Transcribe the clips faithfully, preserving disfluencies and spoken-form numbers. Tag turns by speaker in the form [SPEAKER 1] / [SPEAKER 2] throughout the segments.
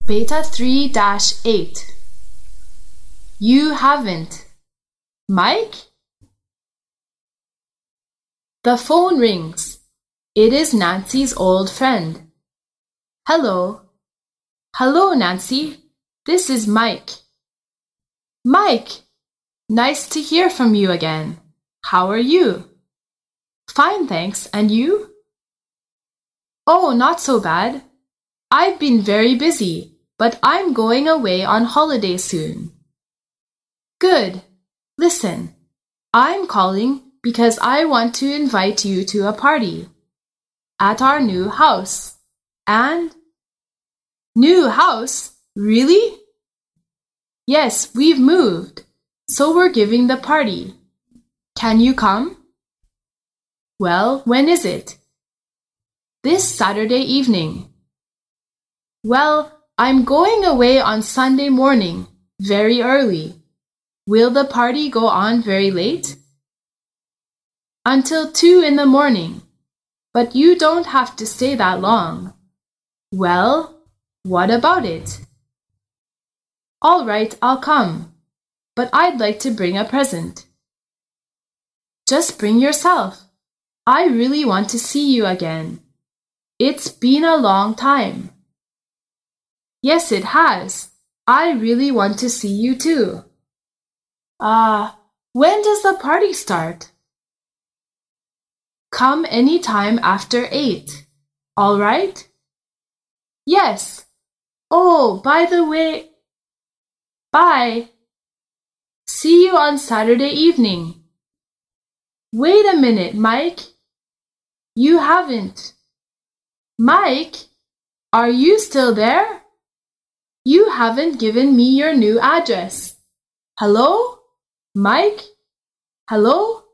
[SPEAKER 1] Beta three dash eight. You haven't. Mike? The phone rings. It is Nancy's old friend. Hello. Hello, Nancy. This is Mike. Mike, nice to hear from you again. How are you? Fine, thanks. And you? Oh, not so bad. I've been very busy, but I'm going away on holiday soon. Good. Listen, I'm calling because I want to invite you to a party at our new house. And new house? Really? Yes, we've moved, so we're giving the party. Can you come? Well, when is it? This Saturday evening. Well, I'm going away on Sunday morning, very early. Will the party go on very late? Until two in the morning. But you don't have to stay that long. Well, what about it? All right, I'll come. But I'd like to bring a present. Just bring yourself. I really want to see you again. It's been a long time. Yes, it has. I really want to see you too. Ah, uh, when does the party start? Come any time after eight. All right? Yes. Oh, by the way, bye. See you on Saturday evening. Wait a minute, Mike. You haven't. Mike, are you still there? You haven't given me your new address. Hello? Mike? Hello?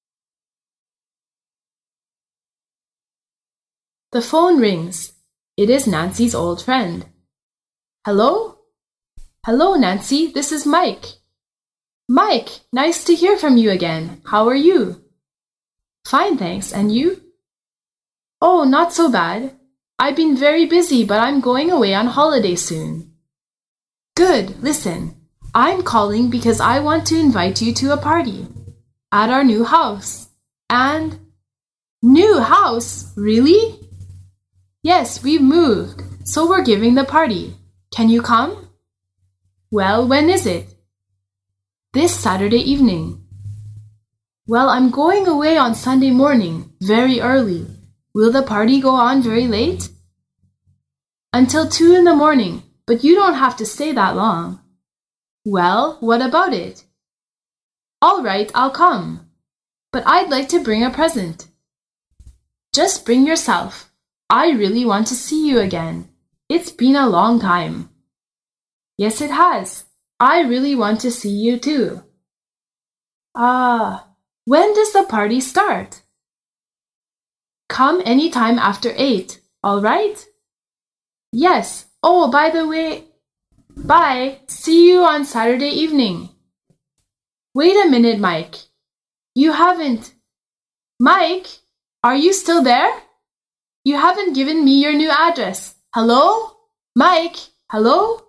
[SPEAKER 1] The phone rings. It is Nancy's old friend. Hello? Hello, Nancy. This is Mike. Mike, nice to hear from you again. How are you? Fine, thanks. And you? Oh, not so bad. I've been very busy, but I'm going away on holiday soon. Good. Listen, I'm calling because I want to invite you to a party at our new house. And new house? Really? Yes, we've moved, so we're giving the party. Can you come? Well, when is it? This Saturday evening. Well, I'm going away on Sunday morning, very early. Will the party go on very late? Until two in the morning, but you don't have to stay that long. Well, what about it? All right, I'll come. But I'd like to bring a present. Just bring yourself. I really want to see you again. It's been a long time. Yes, it has. I really want to see you too. Ah, uh, when does the party start? Come any time after eight, all right? Yes. Oh, by the way, bye. See you on Saturday evening. Wait a minute, Mike. You haven't. Mike, are you still there? You haven't given me your new address. Hello? Mike, hello?